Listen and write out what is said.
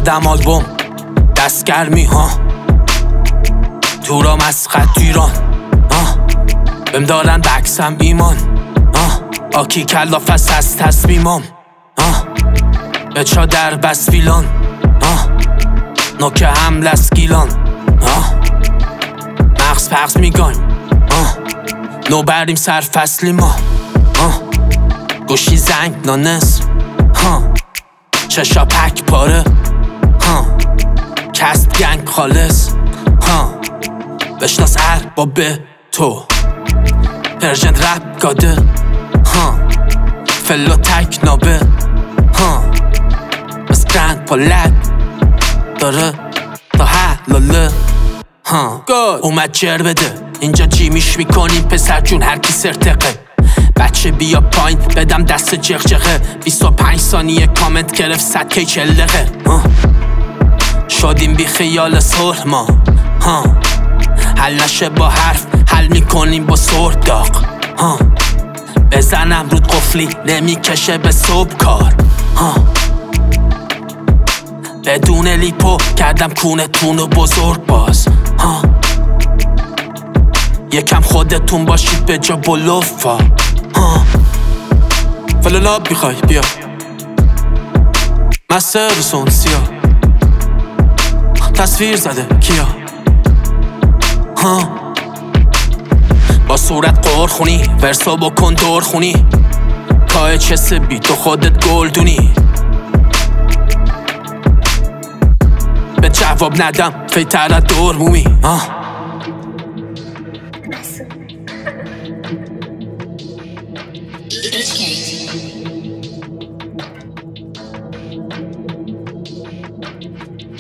زدم آلبوم دستگرمی ها دورم از خط ایران بهم دارن بکسم ایمان آکی کلافست از تصمیمام بچا در بس ویلان نوک حمل از گیلان مغز پغز میگایم نو بریم سر فصلی ما گوشی زنگ نانس چشا پک پاره کست گنگ خالص بشناس ارباب تو پرژن رپ گاده فلو تک نابه بس گرند پالک داره تا حلاله اومد جر بده اینجا جیمیش میکنیم پسر جون هر کی سرتقه بچه بیا پایین بدم دست جغجغه 25 ثانیه کامنت گرفت 100 کی 40 دقیقه شدیم بی خیال صلح ما حل نشه با حرف حل میکنیم با سر داغ بزنم رود قفلی نمیکشه به صبح کار بدون لیپو کردم کونتونو بزرگ باز یکم خودتون باشید به جا بلوفا فلالاب میخوای بیا مستر رسون سیا تصویر زده کیا با صورت قور خونی ورسا بکن دور خونی تا چس بی تو خودت گلدونی به جواب ندم فیتر دور مومی HK